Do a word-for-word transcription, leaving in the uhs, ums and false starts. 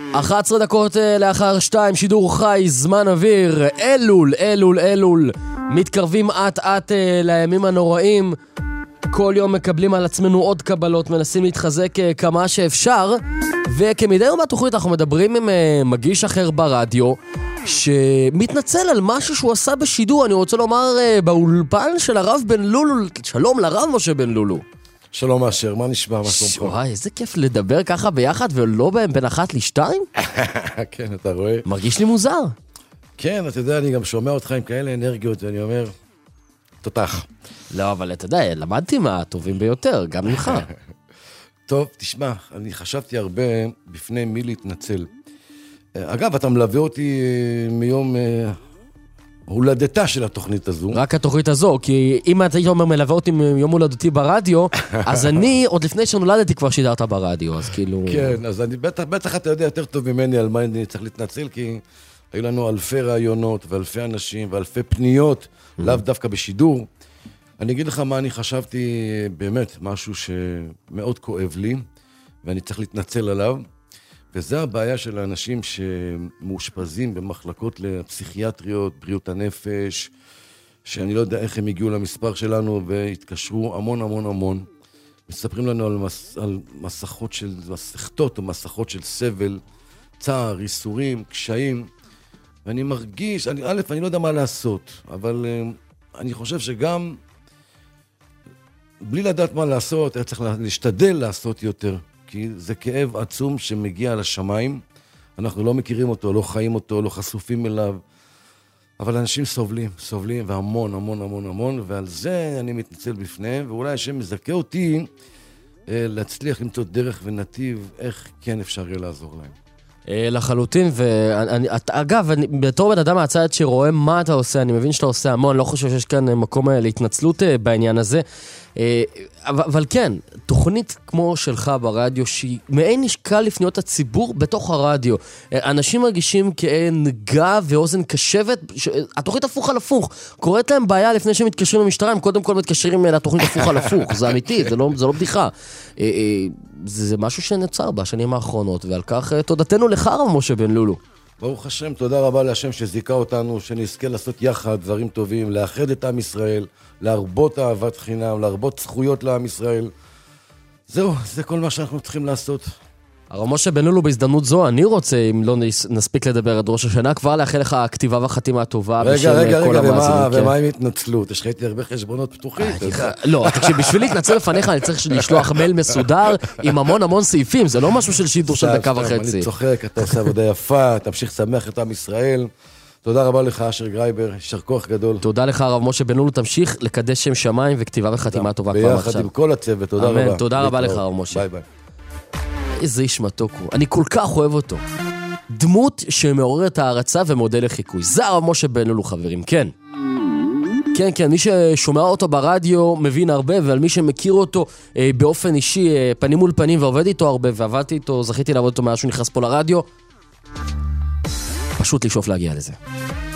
אחת עשרה דקות לאחר שתיים, שידור חי, זמן אוויר, אלול, אלול, אלול. מתקרבים עט עט לימים הנוראים. כל יום מקבלים על עצמנו עוד קבלות, מנסים להתחזק כמה שאפשר. וכמדי יום בתוכנית אנחנו מדברים עם מגיש אחר ברדיו, שמתנצל על משהו שהוא עשה בשידור. אני רוצה לומר באולפן של הרב בן לולו. שלום לרב משה בן לולו. שלום אשר, מה נשמע? מה שלומך? וואי, איזה כיף לדבר ככה ביחד ולא בין אחת לשתיים. כן, אתה רואה? מרגיש לי מוזר. כן, אתה יודע, אני גם שומע אותך עם כאלה אנרגיות, ואני אומר, תותח. לא, אבל אתה יודע, למדתי מהטובים ביותר, גם ממך. טוב, תשמע, אני חשבתי הרבה בפני מי להתנצל. אגב, אתה מלווה אותי מיום הולדתה של התוכנית הזו. רק התוכנית הזו, כי אם אתה אומר מלווה אותי מיום הולדתי ברדיו, אז אני עוד לפני שנולדתי כבר שידרת ברדיו, אז כאילו... כן, אז אני בטח, בטח אתה יודע יותר טוב ממני על מה אני צריך להתנצל, כי היו לנו אלפי רעיונות ואלפי אנשים ואלפי פניות, לאו דווקא בשידור. אני אגיד לך מה אני חשבתי, באמת, משהו שמאוד כואב לי, ואני צריך להתנצל עליו, וזה הבעיה של האנשים שמאושפזים במחלקות לפסיכיאטריות, בריאות הנפש, שאני לא יודע איך הם הגיעו למספר שלנו, והתקשרו המון המון המון. מספרים לנו על, מס, על מסכות של, מסכתות או מסכות של סבל, צער, איסורים, קשיים, ואני מרגיש, אני, א', אני לא יודע מה לעשות, אבל uh, אני חושב שגם, בלי לדעת מה לעשות, היה צריך להשתדל לעשות יותר. כי זה כאב עצום שמגיע לשמיים, אנחנו לא מכירים אותו, לא חיים אותו, לא חשופים אליו, אבל אנשים סובלים, סובלים, והמון, המון, המון, המון, ועל זה אני מתנצל בפניהם, ואולי השם מזכה אותי אה, להצליח למצוא דרך ונתיב, איך כן אפשר יהיה לעזור להם. לחלוטין, ואגב, בתור בן אדם מהצד שרואה מה אתה עושה, אני מבין שאתה עושה המון, לא חושב שיש כאן מקום להתנצלות בעניין הזה, אבל כן, תוכנית כמו שלך ברדיו, שהיא מעין נשקל לפניות הציבור בתוך הרדיו, אנשים מרגישים כאין גב ואוזן קשבת, התוכנית הפוך על הפוך, קוראת להם בעיה לפני שהם מתקשרים למשטרה, הם קודם כל מתקשרים לתוכנית הפוך על הפוך, זה אמיתי, זה לא, זה לא בדיחה. זה משהו שנצר בשנים האחרונות, ועל כך תודתנו לך הרב משה בן לולו. ברוך השם, תודה רבה להשם שזיכה אותנו, שנזכה לעשות יחד דברים טובים, לאחד את עם ישראל, להרבות אהבת חינם, להרבות זכויות לעם ישראל. זהו, זה כל מה שאנחנו צריכים לעשות. הרב משה בן לולו, בהזדמנות זו, אני רוצה, אם לא נספיק לדבר עד ראש השנה, כבר לאחל לך הכתיבה והחתימה הטובה בשם כל המאזינים. רגע, רגע, ומה עם התנצלות? יש לך איתי הרבה חשבונות פתוחים. לא, תקשיב, בשביל להתנצל לפניך, אני צריך לשלוח מייל מסודר עם המון המון סעיפים, זה לא משהו של שידור של דקה וחצי. אני צוחק, אתה עושה עבודה יפה, תמשיך לשמח את עם ישראל. תודה רבה לך, אשר גרייבר, יישר כוח גדול. תודה לך, הרב משה בן לולו, תמשיך לקדש שם שמיים וכתיבה וחתימה טובה כבר עכשיו. ביחד עם כל הצוות, תודה רבה. אמן, תודה רבה לך, הרב משה. ביי ביי. איזה איש מתוק הוא, אני כל כך אוהב אותו. דמות שמעוררת הערצה ומודל לחיקוי. זה הרב משה בן לולו, חברים, כן. כן, כן, מי ששומע אותו ברדיו מבין הרבה, ועל מי שמכיר אותו אה, באופן אישי, אה, פנים מול פנים, ועובד איתו הרבה, ועבדתי איתו, זכיתי לעבוד איתו מאז שהוא נכנס פה לרדיו. פשוט לשאוף להגיע לזה.